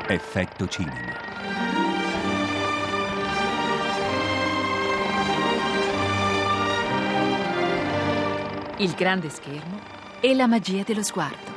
Effetto cinema. Il grande schermo e la magia dello sguardo.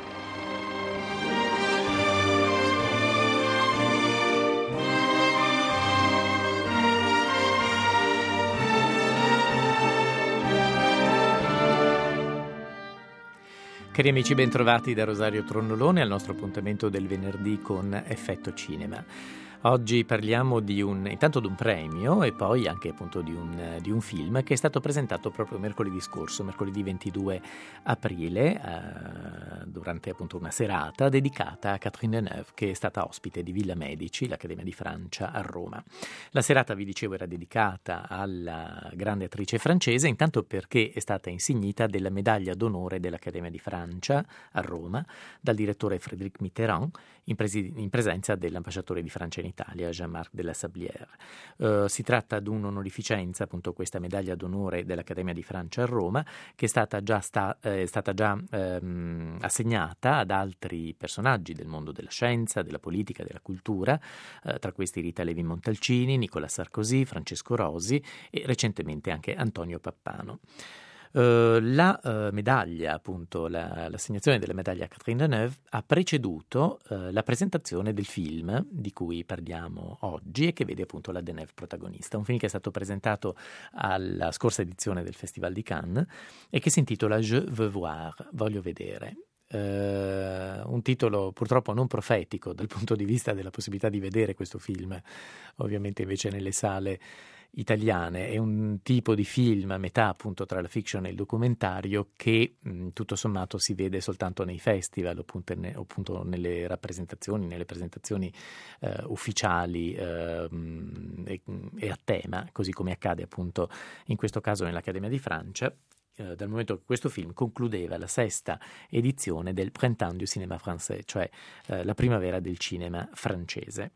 Cari amici, bentrovati da Rosario Tronnolone al nostro appuntamento del venerdì con Effetto Cinema. Oggi parliamo intanto di un premio e poi anche appunto di un film che è stato presentato proprio mercoledì scorso, mercoledì 22 aprile, durante appunto una serata dedicata a Catherine Deneuve, che è stata ospite di Villa Medici, l'Accademia di Francia a Roma. La serata, vi dicevo, era dedicata alla grande attrice francese, intanto perché è stata insignita della medaglia d'onore dell'Accademia di Francia a Roma dal direttore Frédéric Mitterrand in presenza dell'ambasciatore di Francia in Italia, Jean-Marc de la Sablière. Si tratta di un'onorificenza, appunto questa medaglia d'onore dell'Accademia di Francia a Roma, che è stata già assegnata ad altri personaggi del mondo della scienza, della politica, della cultura, tra questi Rita Levi-Montalcini, Nicolas Sarkozy, Francesco Rosi e recentemente anche Antonio Pappano. La medaglia, appunto, l'assegnazione della medaglia a Catherine Deneuve ha preceduto la presentazione del film di cui parliamo oggi e che vede appunto la Deneuve protagonista. Un film che è stato presentato alla scorsa edizione del Festival di Cannes e che si intitola Je veux voir, voglio vedere. Un titolo purtroppo non profetico dal punto di vista della possibilità di vedere questo film, ovviamente invece nelle sale italiane. È un tipo di film a metà appunto tra la fiction e il documentario che tutto sommato si vede soltanto nei festival, appunto nelle presentazioni ufficiali e a tema, così come accade appunto in questo caso nell'Accademia di Francia, dal momento che questo film concludeva la 6ª edizione del Printemps du cinéma français, cioè la primavera del cinema francese.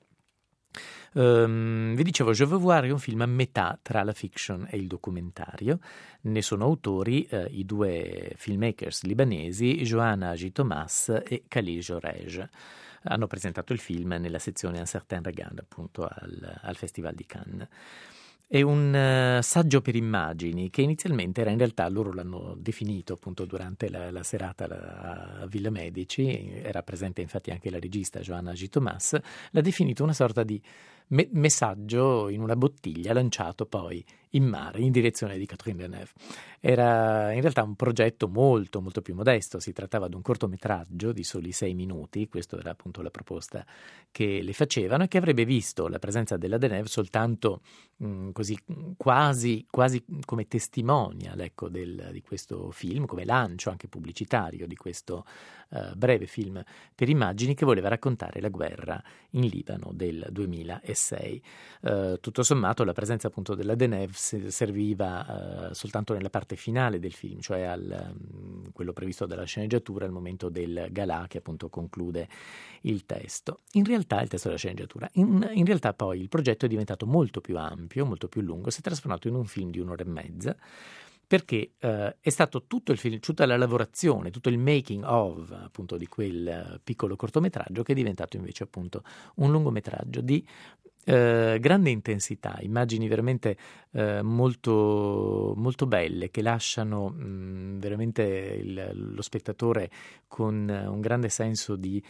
Vi dicevo, Je veux voir è un film a metà tra la fiction e il documentario. Ne sono autori i due filmmakers libanesi Johanna Haji-Thomas e Khalil Jorej. Hanno presentato il film nella sezione Un certain regard, appunto al Festival di Cannes. È un saggio per immagini che inizialmente era, in realtà loro l'hanno definito appunto durante la serata a Villa Medici, era presente infatti anche la regista Johanna Haji-Thomas, l'ha definito una sorta di messaggio in una bottiglia lanciato poi in mare in direzione di Catherine Deneuve. Era in realtà un progetto molto molto più modesto, si trattava di un cortometraggio di soli 6 minuti, questa era appunto la proposta che le facevano e che avrebbe visto la presenza della Deneuve soltanto così quasi come testimonial, ecco, di questo film, come lancio anche pubblicitario di questo breve film per immagini che voleva raccontare la guerra in Libano del 2006. Tutto sommato la presenza appunto della Deneuve serviva soltanto nella parte finale del film, cioè quello previsto dalla sceneggiatura al momento del galà che appunto conclude il testo. In realtà il testo della sceneggiatura, in realtà poi il progetto è diventato molto più ampio, molto più lungo, si è trasformato in un film di 1 ora e mezza, perché è stato tutto il film, tutta la lavorazione, tutto il making of appunto di quel piccolo cortometraggio che è diventato invece appunto un lungometraggio di grande intensità, immagini veramente molto, molto belle che lasciano veramente lo spettatore con un grande senso di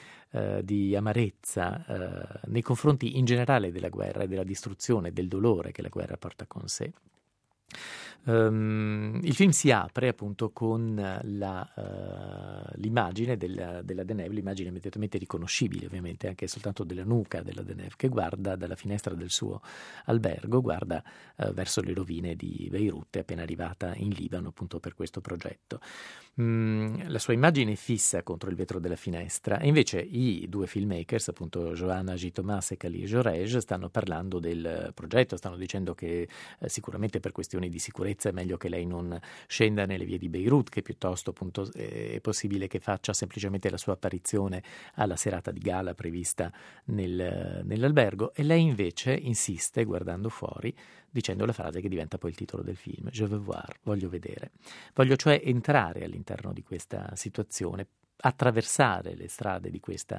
amarezza nei confronti in generale della guerra e della distruzione, del dolore che la guerra porta con sé. Il film si apre appunto con l'immagine della Deneuve, l'immagine immediatamente riconoscibile ovviamente anche soltanto della nuca della Deneuve, che guarda dalla finestra del suo albergo, guarda verso le rovine di Beirut, è appena arrivata in Libano appunto per questo progetto. La sua immagine è fissa contro il vetro della finestra e invece i due filmmakers, appunto Johanna Haji-Thomas e Khalil Jorej, stanno parlando del progetto, stanno dicendo che sicuramente per questioni di sicurezza è meglio che lei non scenda nelle vie di Beirut, che piuttosto appunto è possibile che faccia semplicemente la sua apparizione alla serata di gala prevista nell'albergo, e lei invece insiste guardando fuori dicendo la frase che diventa poi il titolo del film: Je veux voir, voglio vedere, voglio cioè entrare all'interno di questa situazione, attraversare le strade di questa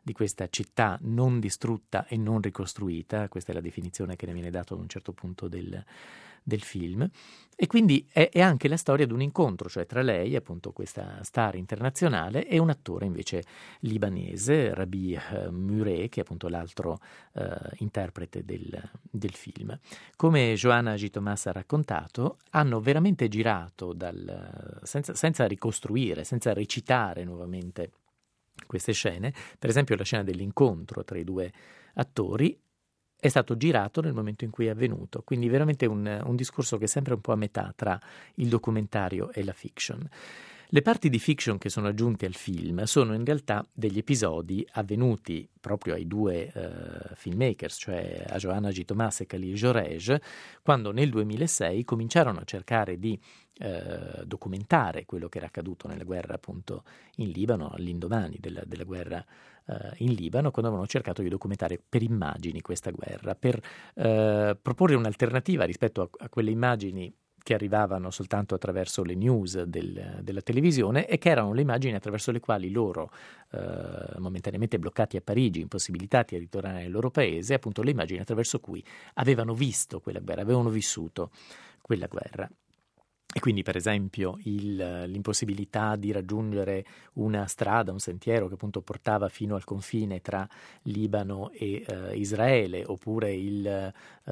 di questa città non distrutta e non ricostruita. Questa è la definizione che ne viene data ad un certo punto del film, e quindi è anche la storia di un incontro, cioè tra lei, appunto questa star internazionale, e un attore invece libanese, Rabi Muré, che è appunto l'altro interprete del film. Come Joanna Agitomas ha raccontato, hanno veramente girato senza ricostruire, senza recitare nuovamente queste scene. Per esempio la scena dell'incontro tra i due attori è stato girato nel momento in cui è avvenuto, quindi veramente un discorso che è sempre un po' a metà tra il documentario e la fiction. Le parti di fiction che sono aggiunte al film sono in realtà degli episodi avvenuti proprio ai due filmmakers, cioè a Joanna Agitomas e Khalil Jorej, quando nel 2006 cominciarono a cercare di documentare quello che era accaduto nella guerra appunto in Libano, all'indomani della guerra in Libano, quando avevano cercato di documentare per immagini questa guerra, per proporre un'alternativa rispetto a quelle immagini che arrivavano soltanto attraverso le news della televisione, e che erano le immagini attraverso le quali loro, momentaneamente bloccati a Parigi, impossibilitati a ritornare nel loro paese, appunto le immagini attraverso cui avevano visto quella guerra, avevano vissuto quella guerra. E quindi, per esempio, l'impossibilità di raggiungere una strada, un sentiero che appunto portava fino al confine tra Libano e Israele, oppure il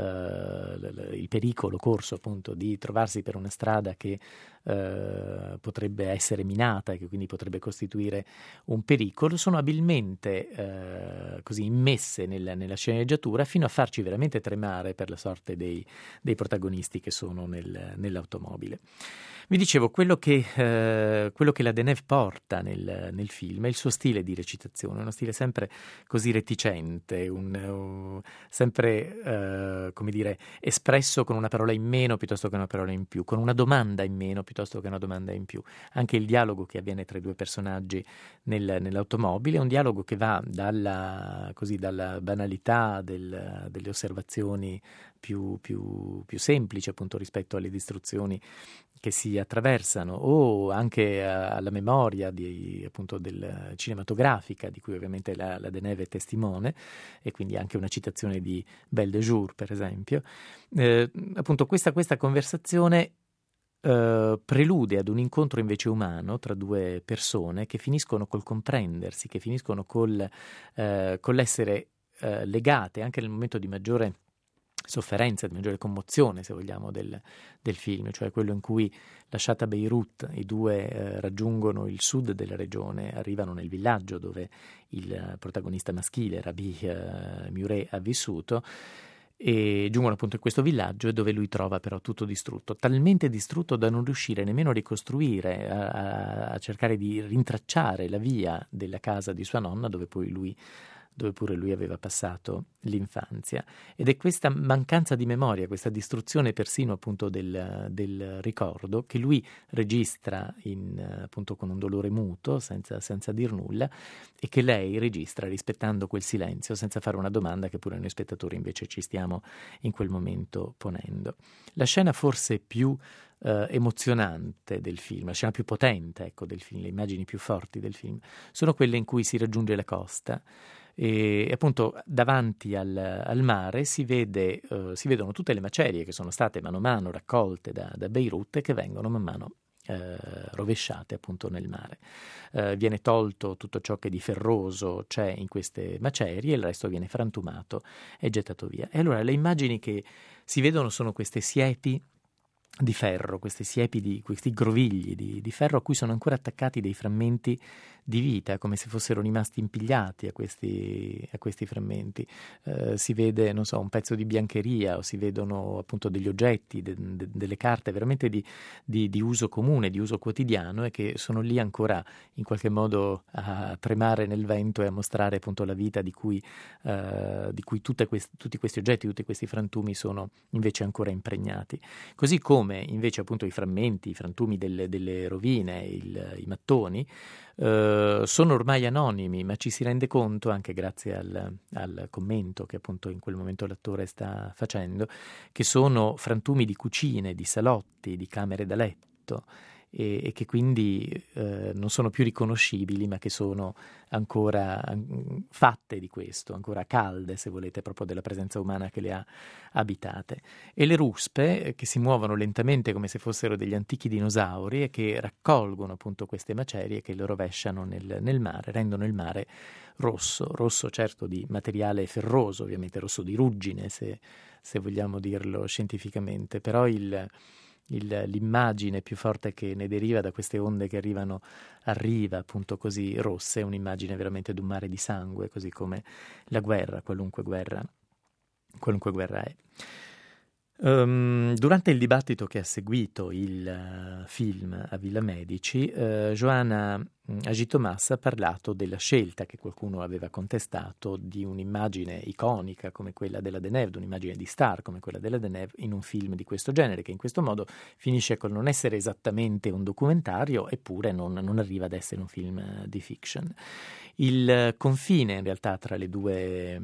pericolo corso appunto di trovarsi per una strada che potrebbe essere minata e che quindi potrebbe costituire un pericolo, sono abilmente così immesse nella sceneggiatura fino a farci veramente tremare per la sorte dei protagonisti che sono nell'automobile. Vi dicevo, quello che la Deneuve porta nel film è il suo stile di recitazione, uno stile sempre così reticente, sempre come dire, espresso con una parola in meno piuttosto che una parola in più, con una domanda in meno piuttosto che una domanda in più. Anche il dialogo che avviene tra i due personaggi nell'automobile è un dialogo che va dalla banalità delle osservazioni più semplici appunto rispetto alle distruzioni che si attraversano, o anche alla memoria appunto cinematografica di cui ovviamente la Deneuve è testimone, e quindi anche una citazione di Belle de Jour per esempio. Appunto questa conversazione prelude ad un incontro invece umano tra due persone che finiscono col comprendersi, che finiscono con l'essere legate anche nel momento di maggiore sofferenza, di maggiore commozione, se vogliamo, del film, cioè quello in cui, lasciata Beirut, i due raggiungono il sud della regione, arrivano nel villaggio dove il protagonista maschile, Rabi Muré, ha vissuto, e giungono appunto in questo villaggio dove lui trova però tutto distrutto, talmente distrutto da non riuscire nemmeno a ricostruire, a cercare di rintracciare la via della casa di sua nonna dove pure lui aveva passato l'infanzia. Ed è questa mancanza di memoria, questa distruzione persino appunto del ricordo, che lui registra appunto con un dolore muto, senza dir nulla, e che lei registra rispettando quel silenzio, senza fare una domanda che pure noi spettatori invece ci stiamo in quel momento ponendo. La scena forse più emozionante del film, la scena più potente, ecco, del film, le immagini più forti del film, sono quelle in cui si raggiunge la costa. E appunto davanti al mare si vedono tutte le macerie che sono state mano a mano raccolte da Beirut e che vengono man mano rovesciate appunto nel mare. Viene tolto tutto ciò che di ferroso c'è in queste macerie e il resto viene frantumato e gettato via. E allora le immagini che si vedono sono queste siepi di ferro, questi grovigli di ferro a cui sono ancora attaccati dei frammenti di vita, come se fossero rimasti impigliati a questi frammenti. Si vede, non so, un pezzo di biancheria, o si vedono appunto degli oggetti, delle carte veramente di uso comune, di uso quotidiano, e che sono lì ancora in qualche modo a tremare nel vento e a mostrare appunto la vita di cui tutti questi oggetti, tutti questi frantumi sono invece ancora impregnati. Così come invece appunto i frantumi delle rovine, i mattoni, sono ormai anonimi, ma ci si rende conto, anche grazie al commento che appunto in quel momento l'attore sta facendo, che sono frantumi di cucine, di salotti, di camere da letto, e che quindi non sono più riconoscibili, ma che sono ancora fatte di questo, ancora calde, se volete, proprio della presenza umana che le ha abitate. E le ruspe, che si muovono lentamente come se fossero degli antichi dinosauri e che raccolgono appunto queste macerie che le rovesciano nel mare, rendono il mare rosso certo di materiale ferroso, ovviamente rosso di ruggine, se vogliamo dirlo scientificamente, però l'immagine più forte che ne deriva da queste onde che arriva appunto così rosse, è un'immagine veramente di un mare di sangue, così come la guerra, qualunque guerra è. Durante il dibattito che ha seguito il film a Villa Medici, Joanna Agy-Thomas ha parlato della scelta che qualcuno aveva contestato di un'immagine iconica come quella della Deneuve, un'immagine di star come quella della Deneuve in un film di questo genere, che in questo modo finisce col non essere esattamente un documentario, eppure non arriva ad essere un film di fiction. Il confine in realtà tra i due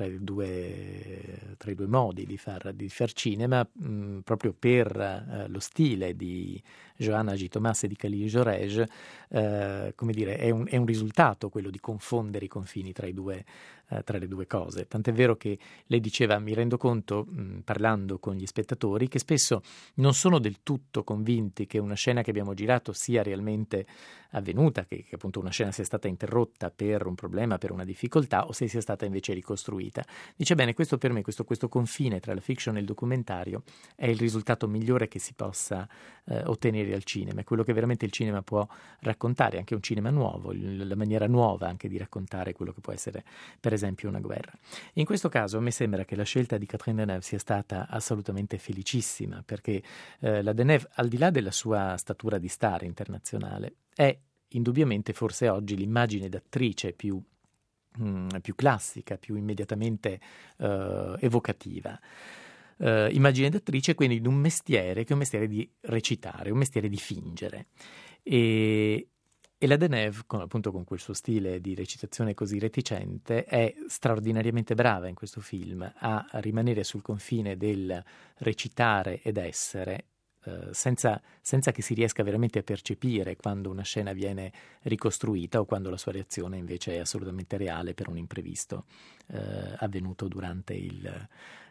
modi di far cinema, proprio per lo stile di Joanna Agy-Thomas e di Khalil Jorege, come dire, è un risultato quello di confondere i confini tra le due cose. Tant'è vero che lei diceva: mi rendo conto, parlando con gli spettatori, che spesso non sono del tutto convinti che una scena che abbiamo girato sia realmente avvenuta, che appunto una scena sia stata interrotta per un problema, per una difficoltà, o se sia stata invece ricostruita. Dice: bene, questo per me, questo confine tra la fiction e il documentario è il risultato migliore che si possa ottenere al cinema, è quello che veramente il cinema può raccontare, anche un cinema nuovo, la maniera nuova anche di raccontare quello che può essere per esempio una guerra. In questo caso a me sembra che la scelta di Catherine Deneuve sia stata assolutamente felicissima, perché la Deneuve, al di là della sua statura di star internazionale, è indubbiamente forse oggi l'immagine d'attrice più classica, più immediatamente evocativa. Immagine d'attrice quindi di un mestiere che è un mestiere di recitare, un mestiere di fingere. E la Deneuve, con quel suo stile di recitazione così reticente, è straordinariamente brava in questo film a rimanere sul confine del recitare ed essere, senza che si riesca veramente a percepire quando una scena viene ricostruita o quando la sua reazione invece è assolutamente reale per un imprevisto avvenuto durante il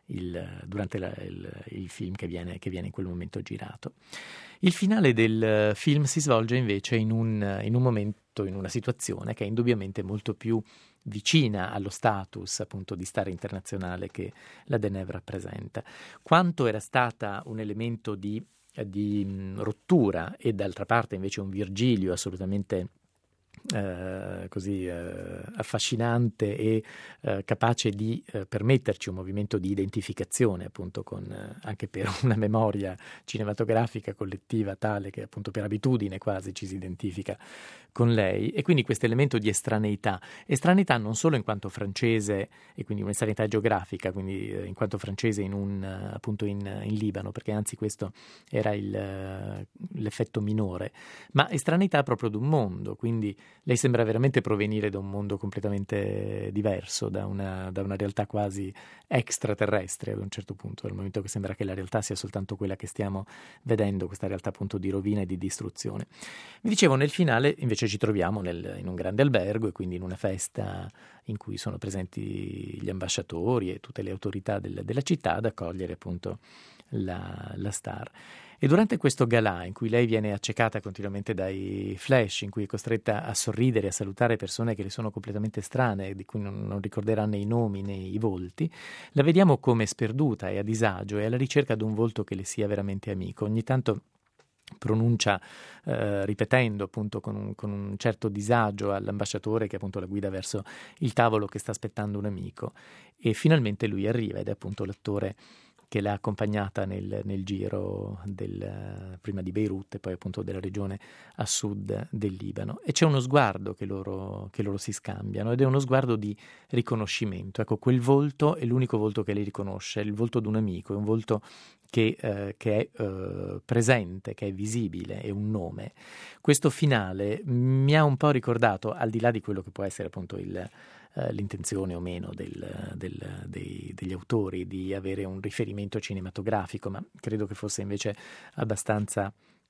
film che viene in quel momento girato. Il finale del film si svolge invece in un momento, in una situazione che è indubbiamente molto più vicina allo status appunto di star internazionale che la Deneuve rappresenta. Quanto era stata un elemento di rottura e d'altra parte invece un Virgilio assolutamente affascinante e capace di permetterci un movimento di identificazione appunto anche per una memoria cinematografica collettiva tale che appunto per abitudine quasi ci si identifica con lei, e quindi questo elemento di estraneità non solo in quanto francese e quindi un'estraneità geografica, quindi in quanto francese appunto in Libano, perché anzi questo era l'effetto minore, ma estraneità proprio d'un mondo, quindi lei sembra veramente provenire da un mondo completamente diverso, da una realtà quasi extraterrestre ad un certo punto, dal momento che sembra che la realtà sia soltanto quella che stiamo vedendo, questa realtà appunto di rovina e di distruzione. Vi dicevo, nel finale invece ci troviamo in un grande albergo e quindi in una festa in cui sono presenti gli ambasciatori e tutte le autorità della città ad accogliere appunto la star. E durante questo galà, in cui lei viene accecata continuamente dai flash, in cui è costretta a sorridere, a salutare persone che le sono completamente strane, di cui non ricorderà né i nomi né i volti, la vediamo come sperduta e a disagio e alla ricerca di un volto che le sia veramente amico. Ogni tanto pronuncia ripetendo appunto con un certo disagio all'ambasciatore che appunto la guida verso il tavolo che sta aspettando un amico, e finalmente lui arriva ed è appunto l'attore che l'ha accompagnata nel giro prima di Beirut e poi appunto della regione a sud del Libano, e c'è uno sguardo che loro si scambiano ed è uno sguardo di riconoscimento. Ecco, quel volto è l'unico volto che lei riconosce, è il volto di un amico, è un volto che è presente, che è visibile, è un nome. Questo finale mi ha un po' ricordato, al di là di quello che può essere appunto l'intenzione o meno degli autori di avere un riferimento cinematografico, ma credo che fosse invece abbastanza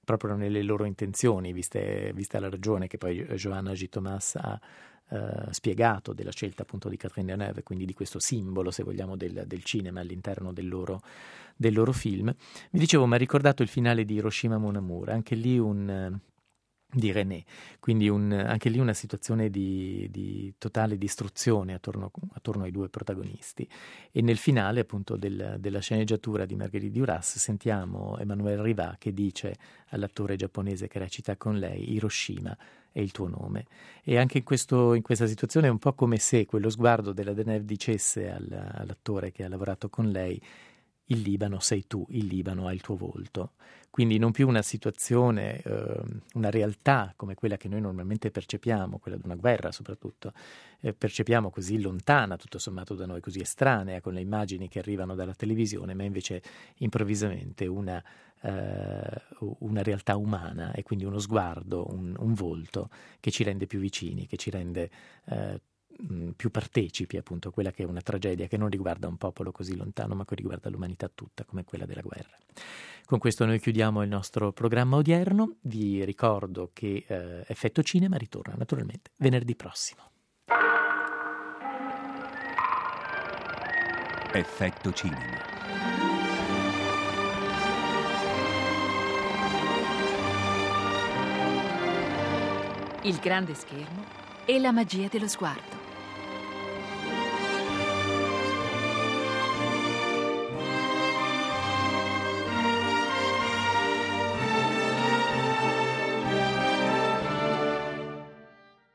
proprio nelle loro intenzioni, vista la ragione che poi Johanna J. Thomas ha spiegato della scelta appunto di Catherine Deneuve, quindi di questo simbolo, se vogliamo, del cinema all'interno del loro film. Vi dicevo, mi ha ricordato il finale di Hiroshima Mon Amour, anche lì di René, quindi anche lì una situazione di totale distruzione attorno ai due protagonisti, e nel finale appunto della sceneggiatura di Marguerite Duras sentiamo Emmanuelle Riva che dice all'attore giapponese che recita con lei: Hiroshima è il tuo nome. E anche in questa situazione è un po' come se quello sguardo della Deneuve dicesse all'attore che ha lavorato con lei: il Libano sei tu, il Libano ha il tuo volto. Quindi non più una situazione, una realtà come quella che noi normalmente percepiamo, quella di una guerra soprattutto, percepiamo così lontana, tutto sommato da noi, così estranea, con le immagini che arrivano dalla televisione, ma invece improvvisamente una realtà umana, e quindi uno sguardo, un volto che ci rende più vicini, che ci rende più partecipi appunto a quella che è una tragedia che non riguarda un popolo così lontano, ma che riguarda l'umanità tutta, come quella della guerra. Con questo noi chiudiamo il nostro programma odierno. Vi ricordo che Effetto Cinema ritorna naturalmente venerdì prossimo. Effetto Cinema. Il grande schermo e la magia dello sguardo.